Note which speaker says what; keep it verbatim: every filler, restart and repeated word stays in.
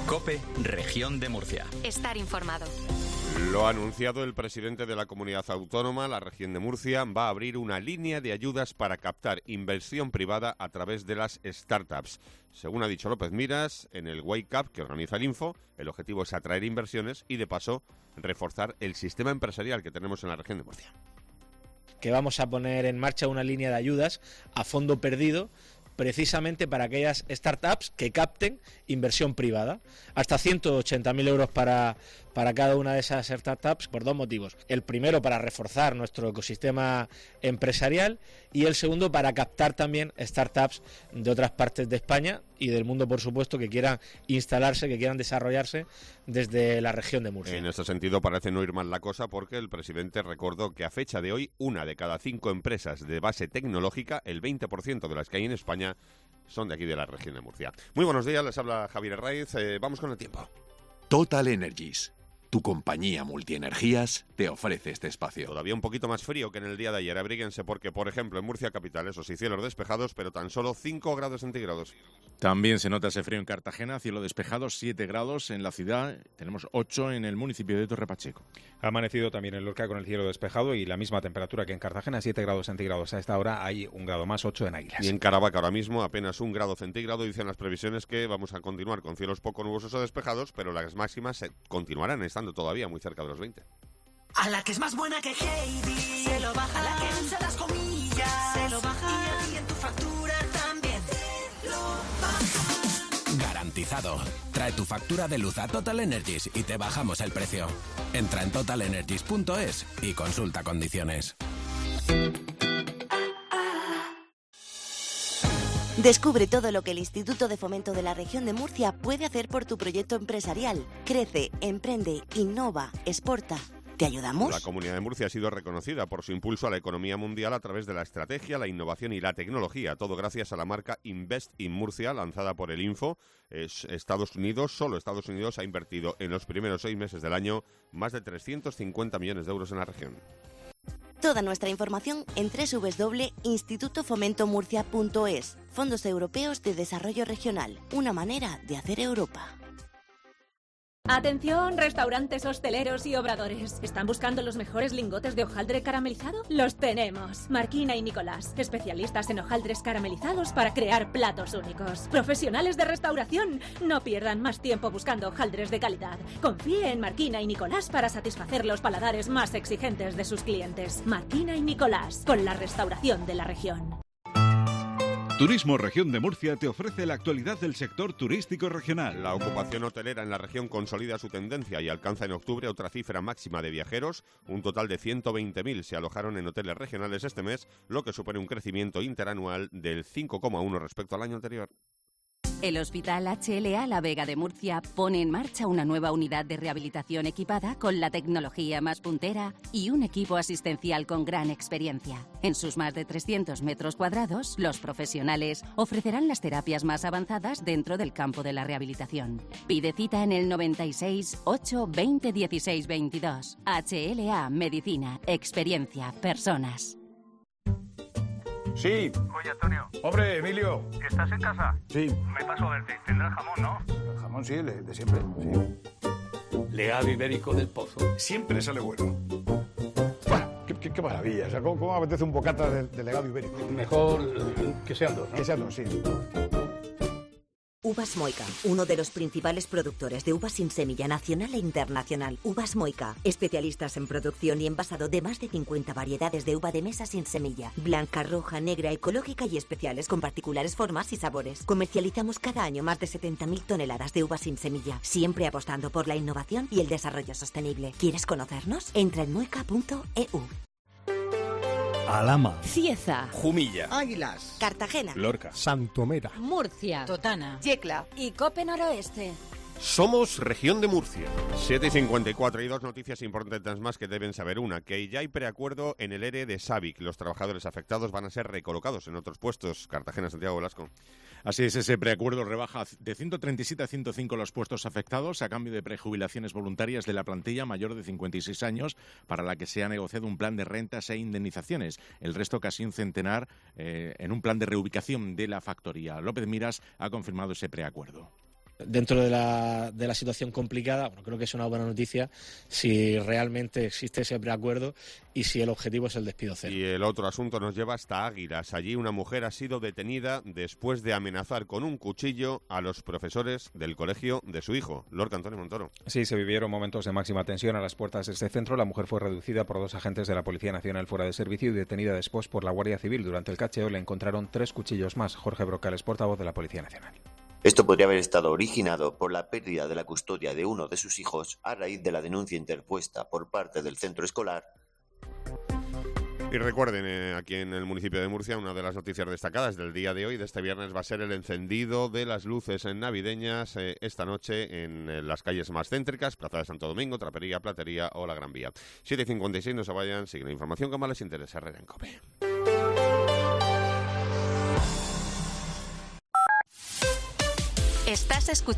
Speaker 1: COPE, Región de Murcia.
Speaker 2: Estar informado.
Speaker 3: Lo ha anunciado el presidente de la comunidad autónoma, la región de Murcia, va a abrir una línea de ayudas para captar inversión privada a través de las startups. Según ha dicho López Miras, en el Wake Up que organiza el Info, el objetivo es atraer inversiones y, de paso, reforzar el sistema empresarial que tenemos en la región de Murcia.
Speaker 4: Que vamos a poner en marcha una línea de ayudas a fondo perdido, precisamente para aquellas startups que capten inversión privada, hasta ciento ochenta mil euros para, para cada una de esas startups, por dos motivos. El primero, para reforzar nuestro ecosistema empresarial, y el segundo, para captar también startups de otras partes de España y del mundo, por supuesto, que quieran instalarse, que quieran desarrollarse desde la región de Murcia.
Speaker 3: En este sentido parece no ir mal la cosa, porque el presidente recordó que a fecha de hoy, una de cada cinco empresas de base tecnológica, el veinte por ciento de las que hay en España, son de aquí de la región de Murcia. Muy buenos días, les habla Javier Herraiz. Eh, vamos con el tiempo.
Speaker 5: Total Energies, tu compañía multienergías, te ofrece este espacio.
Speaker 3: Todavía un poquito más frío que en el día de ayer. Abríguense porque, por ejemplo, en Murcia capital, eso sí, cielos despejados, pero tan solo cinco grados centígrados.
Speaker 6: También se nota ese frío en Cartagena, cielo despejado, siete grados en la ciudad, tenemos ocho en el municipio de Torre Pacheco.
Speaker 7: Ha amanecido también en Lorca con el cielo despejado y la misma temperatura que en Cartagena, siete grados centígrados. A esta hora hay un grado más, ocho en Águilas.
Speaker 3: Y en Caravaca ahora mismo apenas un grado centígrado. Dicen las previsiones que vamos a continuar con cielos poco nubosos o despejados, pero las máximas se continuarán estando todavía muy cerca de los veinte.
Speaker 8: A la que es más buena que Heidi, se lo baja. A la que usa las comillas, se lo baja. Y en tu factura también te lo baja.
Speaker 9: Garantizado. Trae tu factura de luz a Total Energies y te bajamos el precio. Entra en total energies punto es y consulta condiciones.
Speaker 10: Descubre todo lo que el Instituto de Fomento de la Región de Murcia puede hacer por tu proyecto empresarial. Crece, emprende, innova, exporta. ¿Te ayudamos?
Speaker 3: La Comunidad de Murcia ha sido reconocida por su impulso a la economía mundial a través de la estrategia, la innovación y la tecnología. Todo gracias a la marca Invest in Murcia, lanzada por el Info. Es Estados Unidos, solo Estados Unidos ha invertido en los primeros seis meses del año más de trescientos cincuenta millones de euros en la región.
Speaker 10: Toda nuestra información en doble u doble u doble punto instituto fomento murcia punto es. Fondos Europeos de Desarrollo Regional. Una manera de hacer Europa.
Speaker 11: Atención, restaurantes, hosteleros y obradores. ¿Están buscando los mejores lingotes de hojaldre caramelizado? Los tenemos. Marquina y Nicolás, especialistas en hojaldres caramelizados para crear platos únicos. Profesionales de restauración, no pierdan más tiempo buscando hojaldres de calidad. Confíe en Marquina y Nicolás para satisfacer los paladares más exigentes de sus clientes. Marquina y Nicolás, con la restauración de la región.
Speaker 12: Turismo Región de Murcia te ofrece la actualidad del sector turístico regional.
Speaker 3: La ocupación hotelera en la región consolida su tendencia y alcanza en octubre otra cifra máxima de viajeros. Un total de ciento veinte mil se alojaron en hoteles regionales este mes, lo que supone un crecimiento interanual del cinco coma uno respecto al año anterior.
Speaker 13: El Hospital H L A La Vega de Murcia pone en marcha una nueva unidad de rehabilitación equipada con la tecnología más puntera y un equipo asistencial con gran experiencia. En sus más de trescientos metros cuadrados, los profesionales ofrecerán las terapias más avanzadas dentro del campo de la rehabilitación. Pide cita en el noventa y seis, ocho, veinte, dieciséis, veintidós. H L A Medicina, experiencia, personas.
Speaker 14: Sí.
Speaker 15: Oye, Antonio.
Speaker 14: Hombre, Emilio.
Speaker 15: ¿Estás en casa?
Speaker 14: Sí.
Speaker 15: Me paso a verte. Tendrás jamón, ¿no?
Speaker 14: El jamón sí, el de siempre, sí.
Speaker 16: Legado ibérico del Pozo.
Speaker 14: Siempre sale bueno. Bueno, qué, qué, qué maravilla. O sea, ¿cómo, cómo apetece un bocata de, de legado ibérico?
Speaker 16: Mejor que sean dos, ¿no?
Speaker 14: Que sean dos, sí.
Speaker 17: Uvas Moika, uno de los principales productores de uvas sin semilla nacional e internacional. Uvas Moika, especialistas en producción y envasado de más de cincuenta variedades de uva de mesa sin semilla. Blanca, roja, negra, ecológica y especiales con particulares formas y sabores. Comercializamos cada año más de setenta mil toneladas de uvas sin semilla, siempre apostando por la innovación y el desarrollo sostenible. ¿Quieres conocernos? Entra en moika punto e u.
Speaker 18: Alhama,
Speaker 2: Cieza,
Speaker 18: Jumilla,
Speaker 2: Águilas,
Speaker 10: Cartagena,
Speaker 18: Lorca, Santomera,
Speaker 2: Murcia,
Speaker 19: Totana,
Speaker 2: Yecla
Speaker 19: y Cope Noroeste.
Speaker 3: Somos Región de Murcia. siete y cincuenta y cuatro y dos noticias importantes más que deben saber. Una, que ya hay preacuerdo en el ERE de Sabic. Los trabajadores afectados van a ser recolocados en otros puestos. Cartagena, Santiago Velasco.
Speaker 6: Así es, ese preacuerdo rebaja de ciento treinta y siete a ciento cinco los puestos afectados a cambio de prejubilaciones voluntarias de la plantilla mayor de cincuenta y seis años, para la que se ha negociado un plan de rentas e indemnizaciones. El resto, casi un centenar, eh, en un plan de reubicación de la factoría. López Miras ha confirmado ese preacuerdo.
Speaker 4: Dentro de la, de la situación complicada, bueno, creo que es una buena noticia si realmente existe ese preacuerdo y si el objetivo es el despido cero.
Speaker 3: Y el otro asunto nos lleva hasta Águilas. Allí una mujer ha sido detenida después de amenazar con un cuchillo a los profesores del colegio de su hijo. Lorca Antonio Montoro.
Speaker 7: Sí, se vivieron momentos de máxima tensión a las puertas de este centro. La mujer fue reducida por dos agentes de la Policía Nacional fuera de servicio y detenida después por la Guardia Civil. Durante el cacheo le encontraron tres cuchillos más. Jorge Brocales, portavoz de la Policía Nacional.
Speaker 2: Esto podría haber estado originado por la pérdida de la custodia de uno de sus hijos a raíz de la denuncia interpuesta por parte del centro escolar.
Speaker 3: Y recuerden, eh, aquí en el municipio de Murcia, una de las noticias destacadas del día de hoy, de este viernes, va a ser el encendido de las luces navideñas eh, esta noche en eh, las calles más céntricas, Plaza de Santo Domingo, Trapería, Platería o La Gran Vía. siete y cincuenta y seis, no se vayan, sigue la información que más les interesa. Herrera en COPE.
Speaker 13: Estás escuchando